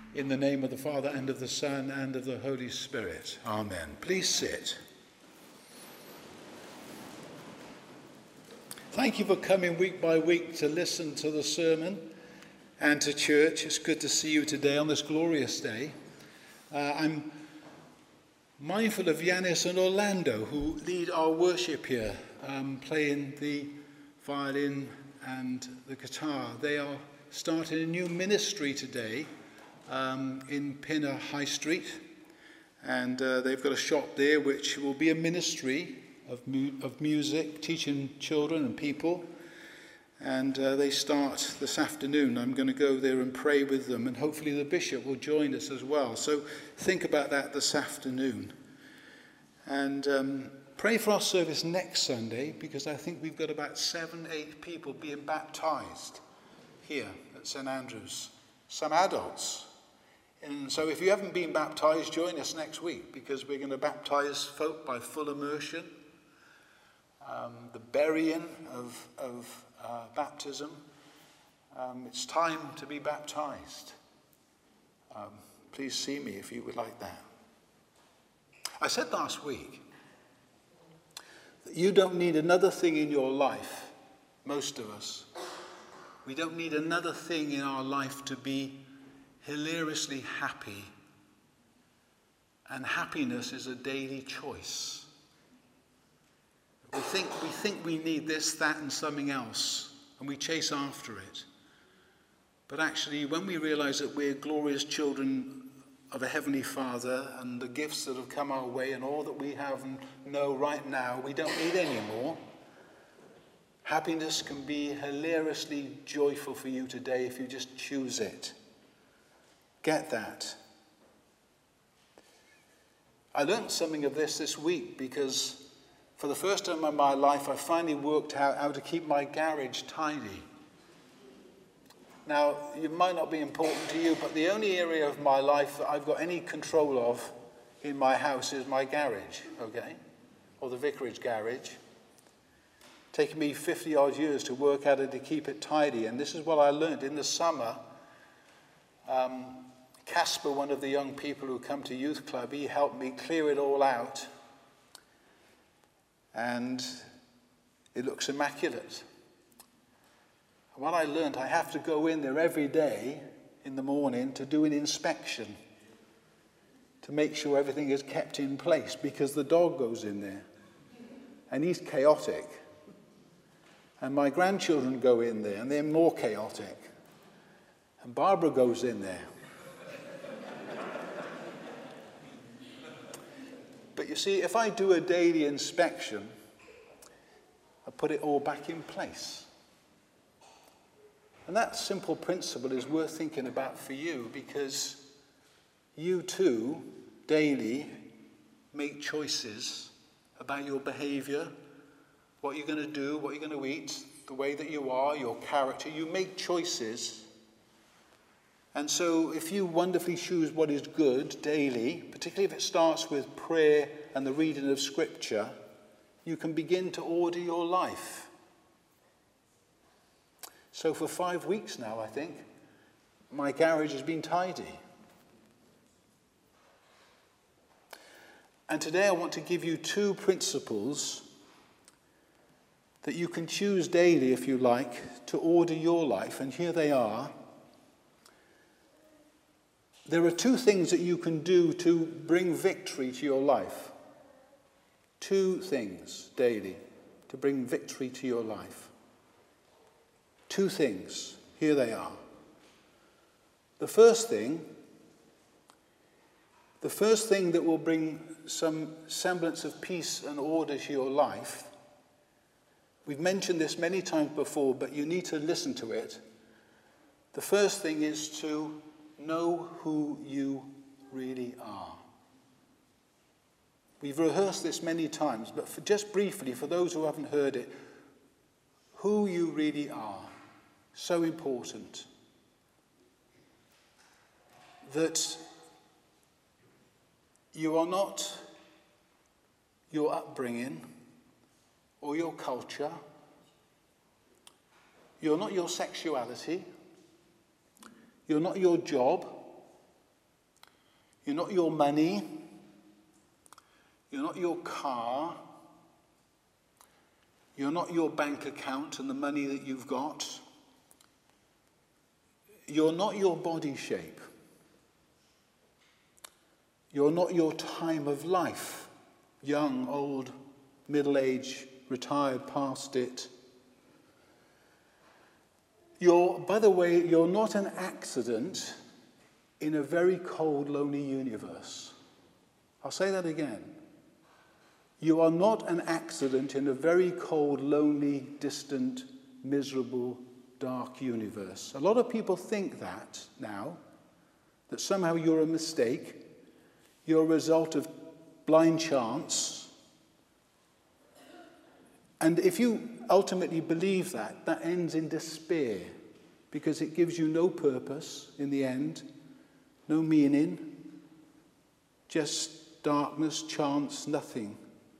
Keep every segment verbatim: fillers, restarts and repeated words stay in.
In the name of the Father, and of the Son, and of the Holy Spirit. Amen. Please sit. Thank you for coming week by week to listen to the sermon and to church. It's good to see you today on this glorious day. Uh, I'm mindful of Yanis and Orlando, who lead our worship here, um, playing the violin and the guitar. They are starting a new ministry today um, in Pinner High Street, and uh, they've got a shop there which will be a ministry of, mu- of music, teaching children and people. And uh, they start this afternoon. I'm going to go there and pray with them, and hopefully the bishop will join us as well. So think about that this afternoon. And um, pray for our service next Sunday, because I think we've got about seven, eight people being baptized here at St Andrews. Some adults. And so if you haven't been baptized, join us next week, because we're going to baptize folk by full immersion. Um, the burying of, of uh, baptism. Um, it's time to be baptized. Um, please see me if you would like that. I said last week that you don't need another thing in your life, most of us. We don't need another thing in our life to be hilariously happy. And happiness is a daily choice. We think, we think we need this, that, and something else, and we chase after it. But actually, when we realize that we're glorious children of a Heavenly Father, and the gifts that have come our way, and all that we have and know right now, we don't need any more. Happiness can be hilariously joyful for you today if you just choose it. Get that. I learned something of this this week, because for the first time in my life, I finally worked out how to keep my garage tidy. Now, it might not be important to you, but the only area of my life that I've got any control of in my house is my garage, okay? Or the vicarage garage. Taken me fifty odd years to work out how to keep it tidy, and this is what I learned. In the summer, um, Casper, one of the young people who come to youth club, he helped me clear it all out. And it looks immaculate. And what I learned, I have to go in there every day in the morning to do an inspection, to make sure everything is kept in place, because the dog goes in there and he's chaotic. And my grandchildren go in there and they're more chaotic. And Barbara goes in there. But you see, if I do a daily inspection, I put it all back in place. And that simple principle is worth thinking about for you, because you too, daily, make choices about your behavior, what you're going to do, what you're going to eat, the way that you are, your character. You make choices. And so if you wonderfully choose what is good daily, particularly if it starts with prayer and the reading of Scripture, you can begin to order your life. So for five weeks now, I think, my garage has been tidy. And today I want to give you two principles that you can choose daily, if you like, to order your life. And here they are. There are two things that you can do to bring victory to your life. Two things daily to bring victory to your life. Two things. Here they are. The first thing, the first thing that will bring some semblance of peace and order to your life, we've mentioned this many times before, but you need to listen to it. The first thing is to know who you really are. We've rehearsed this many times, but for just briefly, for those who haven't heard it, who you really are. So important. That you are not your upbringing or your culture. You're not your sexuality. You're not your job. You're not your money. You're not your car. You're not your bank account and the money that you've got. You're not your body shape. You're not your time of life. Young, old, middle-aged, retired, past it. You're, by the way, you're not an accident in a very cold, lonely universe. I'll say that again. You are not an accident in a very cold, lonely, distant, miserable, dark universe. A lot of people think that now, that somehow you're a mistake, you're a result of blind chance. And if you ultimately believe that, that ends in despair, because it gives you no purpose in the end, no meaning, just darkness, chance, nothing.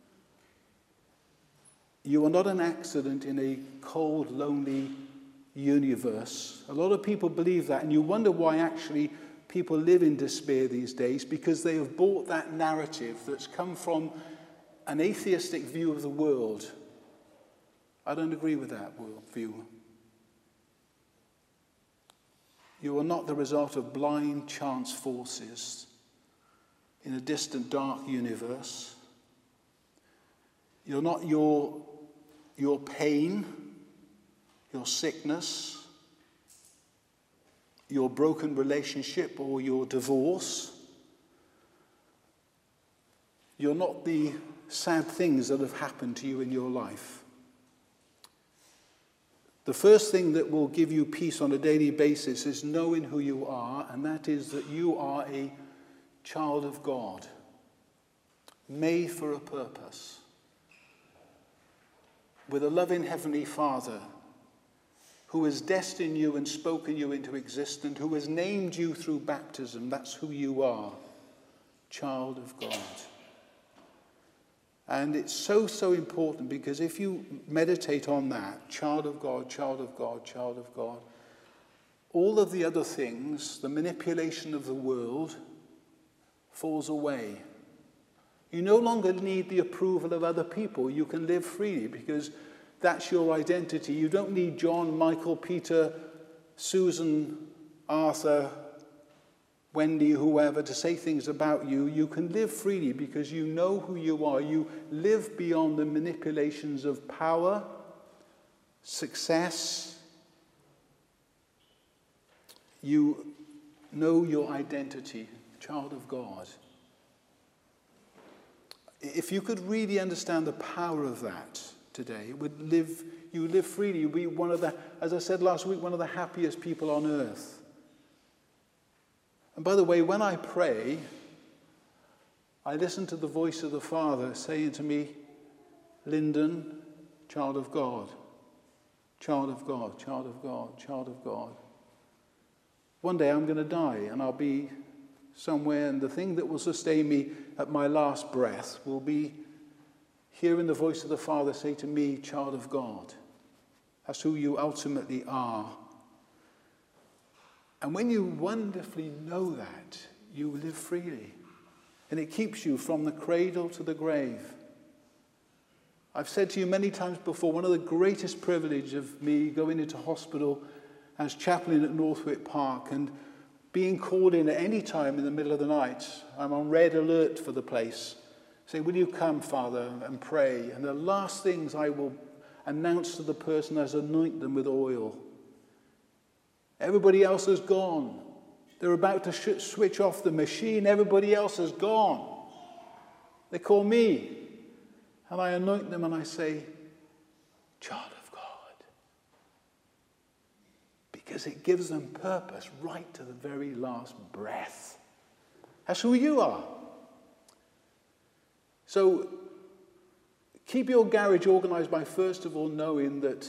You are not an accident in a cold, lonely universe. A lot of people believe that, and you wonder why actually people live in despair these days, because they have bought that narrative that's come from an atheistic view of the world. I don't agree with that worldview. You are not the result of blind chance forces in a distant, dark universe. You're not your, your pain, your sickness, your broken relationship or your divorce. You're not the sad things that have happened to you in your life. The first thing that will give you peace on a daily basis is knowing who you are, and that is that you are a child of God, made for a purpose, with a loving Heavenly Father who has destined you and spoken you into existence, who has named you through baptism. That's who you are, child of God. And it's so, so important, because if you meditate on that, child of God, child of God, child of God, all of the other things, the manipulation of the world, falls away. You no longer need the approval of other people. You can live freely because that's your identity. You don't need John, Michael, Peter, Susan, Arthur, Wendy, whoever, to say things about you. You can live freely because you know who you are. You live beyond the manipulations of power, success. You know your identity, child of God. If you could really understand the power of that today, it would live, you would live freely. You'd be one of the, as I said last week, one of the happiest people on earth. And by the way, when I pray, I listen to the voice of the Father saying to me, Lyndon, child of God, child of God, child of God, child of God. One day I'm going to die and I'll be somewhere, and the thing that will sustain me at my last breath will be hearing the voice of the Father say to me, child of God. That's who you ultimately are. And when you wonderfully know that, you live freely. And it keeps you from the cradle to the grave. I've said to you many times before, one of the greatest privileges of me going into hospital as chaplain at Northwick Park and being called in at any time in the middle of the night. I'm on red alert for the place. Say, will you come, Father, and pray? And the last things I will announce to the person is anoint them with oil. Everybody else has gone. They're about to sh- switch off the machine. Everybody else has gone. They call me. And I anoint them and I say, child of God. Because it gives them purpose right to the very last breath. That's who you are. So keep your garage organized by first of all knowing that,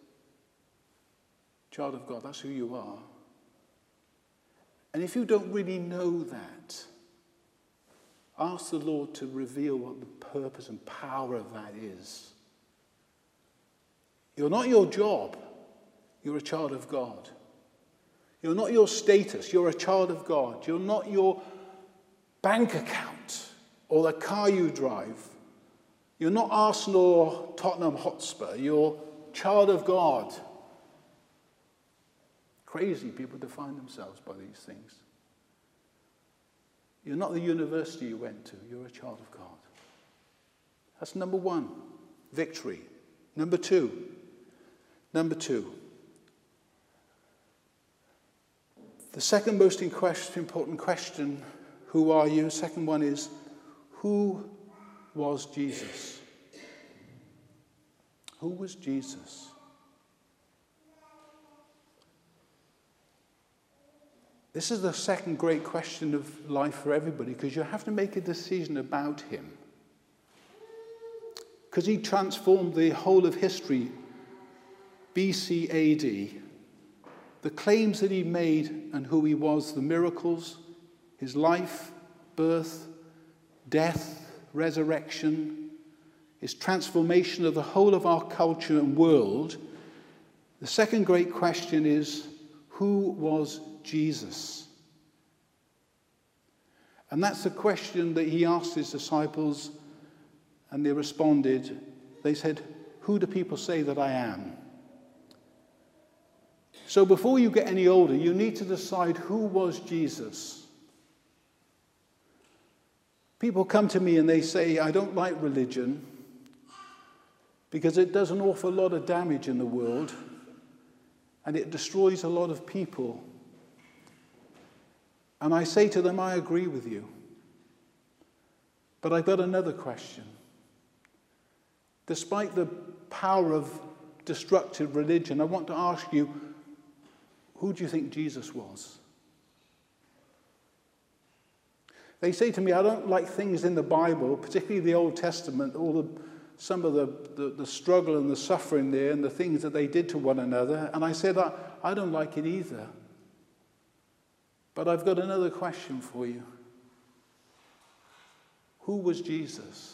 child of God, that's who you are. And if you don't really know that, ask the Lord to reveal what the purpose and power of that is. You're not your job. You're a child of God. You're not your status. You're a child of God. You're not your bank account or the car you drive. You're not Arsenal or Tottenham Hotspur. You're child of God. Crazy people define themselves by these things. You're not the university you went to. You're a child of God. That's number one, victory. Number two, number two. The second most important question, who are you? Second one is, who was Jesus? Who was Jesus? This is the second great question of life for everybody, because you have to make a decision about him. Because he transformed the whole of history, B C A D. The claims that he made and who he was, the miracles, his life, birth, death, resurrection, his transformation of the whole of our culture and world. The second great question is, who was Jesus? And that's the question that he asked his disciples, and they responded. They said, who do people say that I am? So before you get any older, you need to decide who was Jesus. People come to me and they say, I don't like religion because it does an awful lot of damage in the world and it destroys a lot of people. And I say to them, I agree with you. But I've got another question. Despite the power of destructive religion, I want to ask you, who do you think Jesus was? They say to me, I don't like things in the Bible, particularly the Old Testament, all the, some of the, the, the struggle and the suffering there and the things that they did to one another. And I said, I, I don't like it either. But I've got another question for you. Who was Jesus?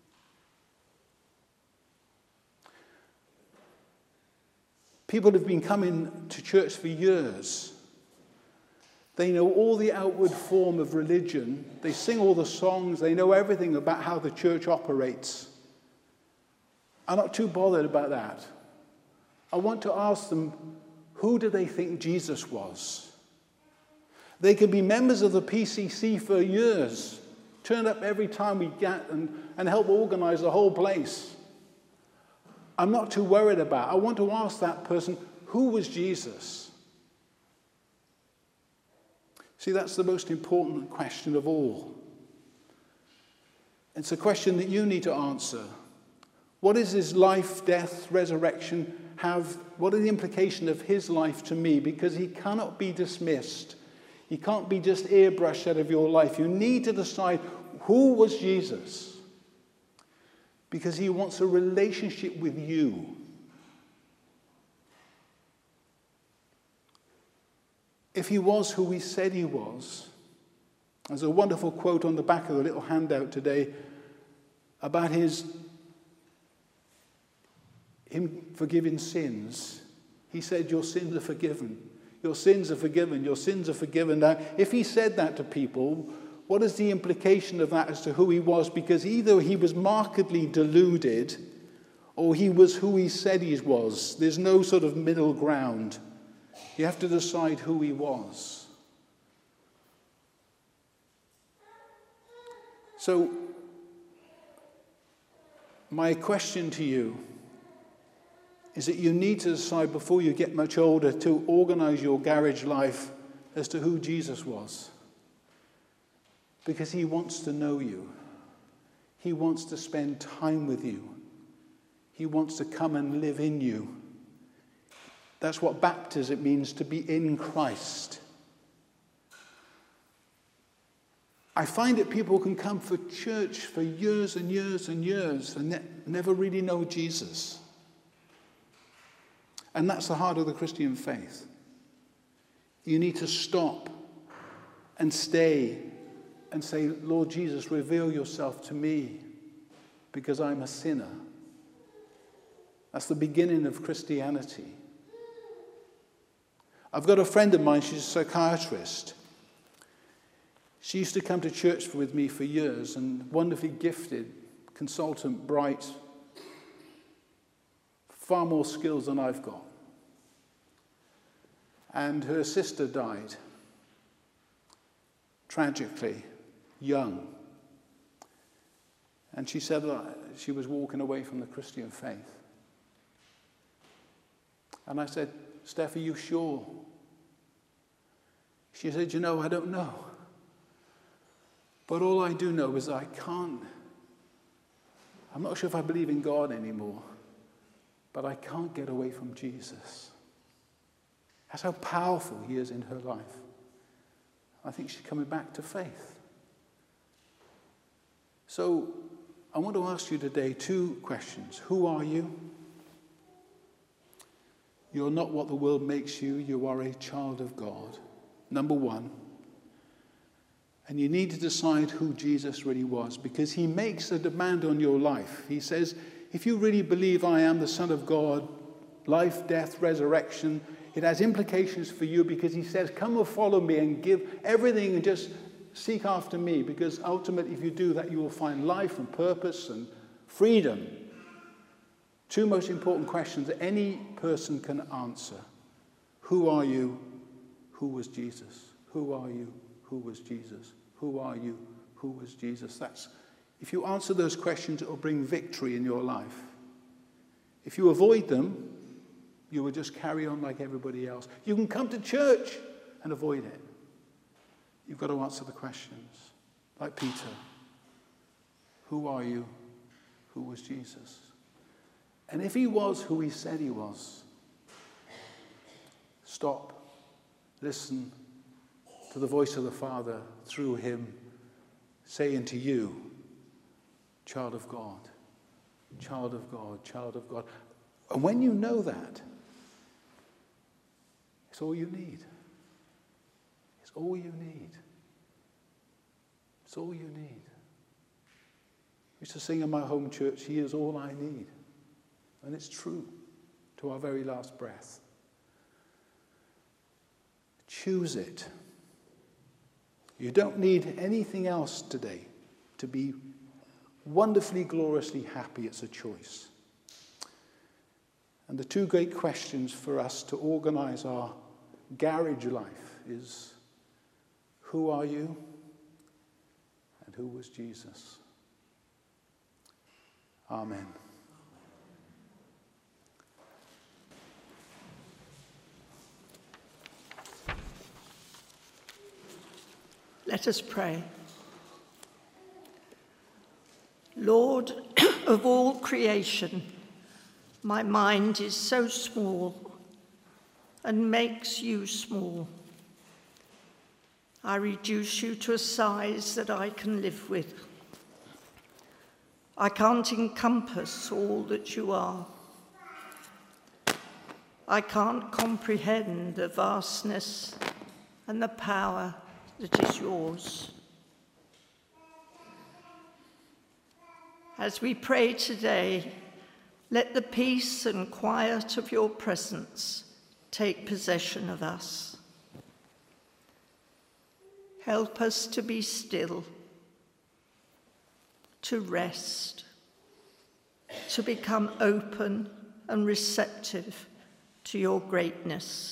People have been coming to church for years. They know all the outward form of religion. They sing all the songs. They know everything about how the church operates. I'm not too bothered about that. I want to ask them, who do they think Jesus was? They could be members of the P C C for years, turn up every time we get and, and help organize the whole place. I'm not too worried about it. I want to ask that person, who was Jesus? See, that's the most important question of all. It's a question that you need to answer. What is his life, death, resurrection have? What are the implications of his life to me? Because he cannot be dismissed. He can't be just airbrushed out of your life. You need to decide, who was Jesus? Because he wants a relationship with you. If he was who he said he was, there's a wonderful quote on the back of the little handout today about his him forgiving sins. He said, your sins are forgiven. Your sins are forgiven. Your sins are forgiven. Now, if he said that to people, what is the implication of that as to who he was? Because either he was markedly deluded or he was who he said he was. There's no sort of middle ground. You have to decide who he was. So, my question to you is that you need to decide before you get much older to organize your garage life as to who Jesus was. Because he wants to know you. He wants to spend time with you. He wants to come and live in you. That's what baptism means, to be in Christ. I find that people can come for church for years and years and years and ne- never really know Jesus. And that's the heart of the Christian faith. You need to stop and stay and say, Lord Jesus, reveal yourself to me because I'm a sinner. That's the beginning of Christianity. I've got a friend of mine, she's a psychiatrist. She used to come to church with me for years, and wonderfully gifted, consultant, bright, far more skills than I've got. And her sister died, tragically, young. And she said that she was walking away from the Christian faith. And I said, Steph, are you sure? She said, you know, I don't know. But all I do know is I can't, I'm not sure if I believe in God anymore, but I can't get away from Jesus. That's how powerful he is in her life. I think she's coming back to faith. So I want to ask you today two questions. Who are you? You're not what the world makes you. You are a child of God. Number one. And you need to decide who Jesus really was, because he makes a demand on your life. He says, if you really believe I am the Son of God, life, death, resurrection, it has implications for you, because he says, come and follow me and give everything and just seek after me, because ultimately if you do that, you will find life and purpose and freedom. Two most important questions that any person can answer. Who are you? Who was Jesus? Who are you? Who was Jesus? Who are you? Who was Jesus? That's, if you answer those questions, it will bring victory in your life. If you avoid them, you will just carry on like everybody else. You can come to church and avoid it. You've got to answer the questions. Like Peter. Who are you? Who was Jesus? And if he was who he said he was, stop, listen to the voice of the Father through him saying to you, child of God, child of God, child of God. And when you know that, it's all you need. It's all you need. It's all you need. I used to sing in my home church, he is all I need. And it's true to our very last breath. Choose it. You don't need anything else today to be wonderfully, gloriously happy. It's a choice. And the two great questions for us to organize our garage life is, who are you? And who was Jesus? Amen. Let us pray. Lord of all creation, my mind is so small and makes you small. I reduce you to a size that I can live with. I can't encompass all that you are. I can't comprehend the vastness and the power that is yours. As we pray today, let the peace and quiet of your presence take possession of us. Help us to be still, to rest, to become open and receptive to your greatness.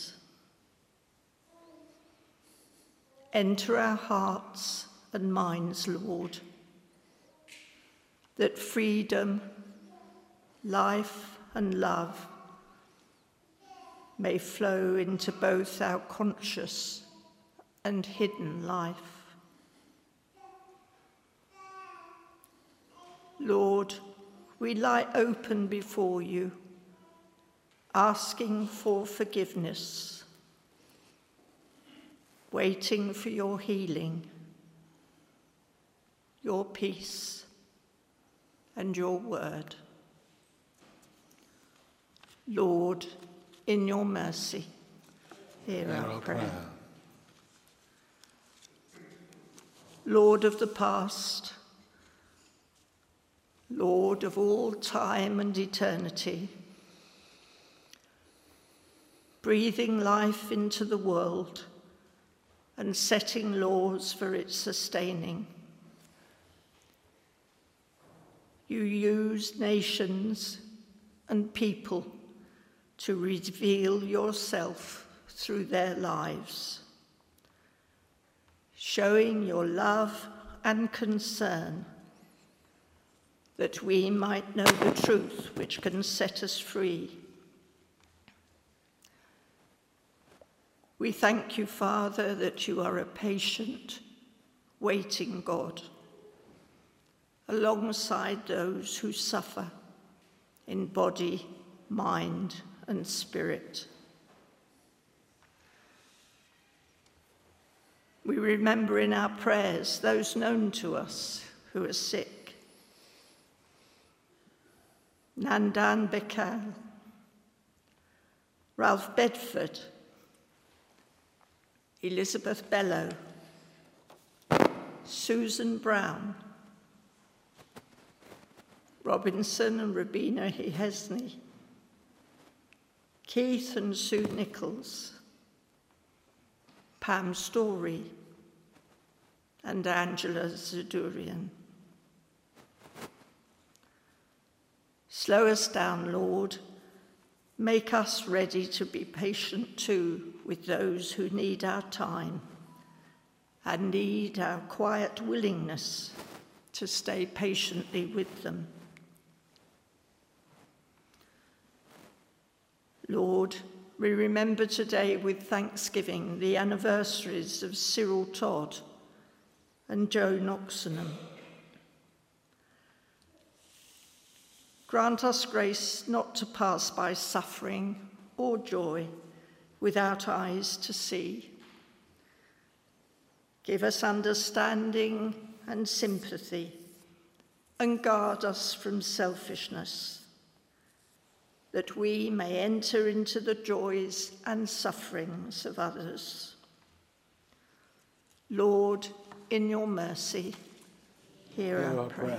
Enter our hearts and minds, Lord, that freedom, life, and love may flow into both our conscious and hidden life. Lord, we lie open before you, asking for forgiveness, waiting for your healing, your peace, and your word. Lord, in your mercy, hear our, our prayer. prayer. Lord of the past, Lord of all time and eternity, breathing life into the world and setting laws for its sustaining. You use nations and people to reveal yourself through their lives, showing your love and concern that we might know the truth which can set us free. We thank you, Father, that you are a patient, waiting God, alongside those who suffer in body, mind, and spirit. We remember in our prayers those known to us who are sick. Nandan Bekal, Ralph Bedford, Elizabeth Bellow, Susan Brown, Robinson and Rabina Hesney, Keith and Sue Nichols, Pam Story, and Angela Zadurian. Slow us down, Lord. Make us ready to be patient too with those who need our time and need our quiet willingness to stay patiently with them. Lord, we remember today with thanksgiving the anniversaries of Cyril Todd and Joe Noxenham. Grant us grace not to pass by suffering or joy without eyes to see. Give us understanding and sympathy, and guard us from selfishness, that we may enter into the joys and sufferings of others. Lord, in your mercy, hear, Hear our, our prayer. prayer.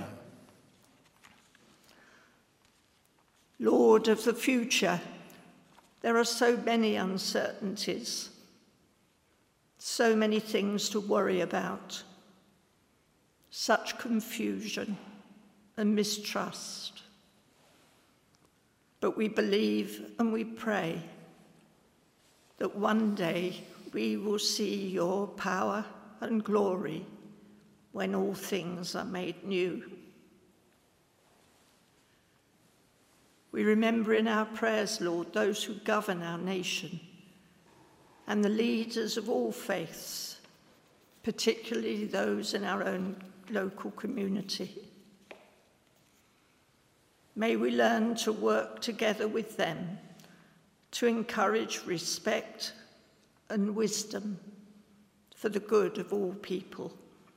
Lord of the future, there are so many uncertainties, so many things to worry about, such confusion and mistrust. But we believe and we pray that one day we will see your power and glory when all things are made new. We remember in our prayers, Lord, those who govern our nation and the leaders of all faiths, particularly those in our own local community. May we learn to work together with them to encourage respect and wisdom for the good of all people.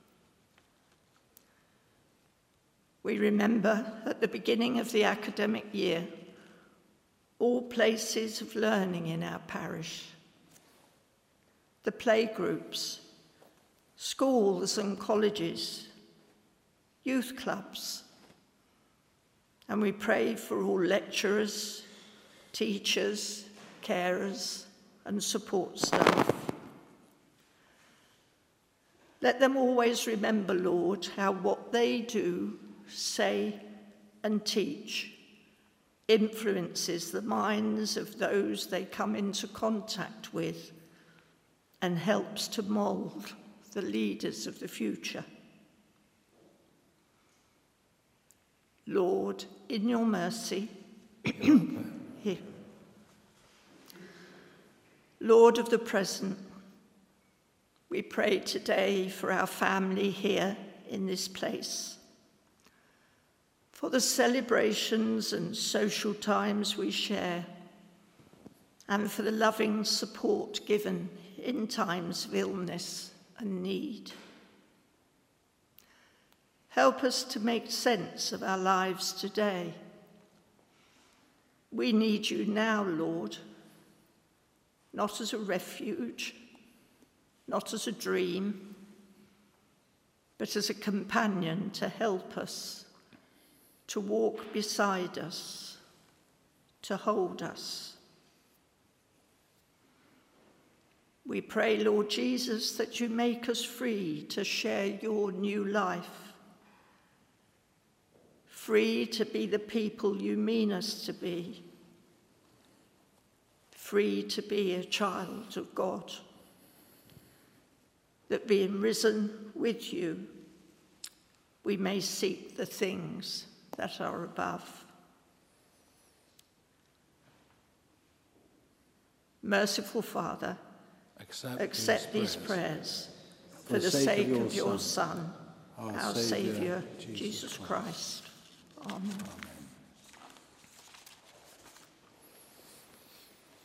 We remember at the beginning of the academic year all places of learning in our parish, the playgroups, schools and colleges, youth clubs, and we pray for all lecturers, teachers, carers, and support staff. Let them always remember, Lord, how what they do, say, and teach influences the minds of those they come into contact with and helps to mould the leaders of the future. Lord, in your mercy, here. Lord of the present, we pray today for our family here in this place, for the celebrations and social times we share, and for the loving support given in times of illness and need. Help us to make sense of our lives today. We need you now, Lord, not as a refuge, not as a dream, but as a companion to help us, to walk beside us, to hold us. We pray, Lord Jesus, that you make us free to share your new life, free to be the people you mean us to be, free to be a child of God, that being risen with you, we may seek the things that are above. Merciful Father, accept, accept these, these prayers, prayers for, for the sake, sake of your, of your Son, Son, our, our Saviour, Jesus Christ. Christ. Amen. Amen.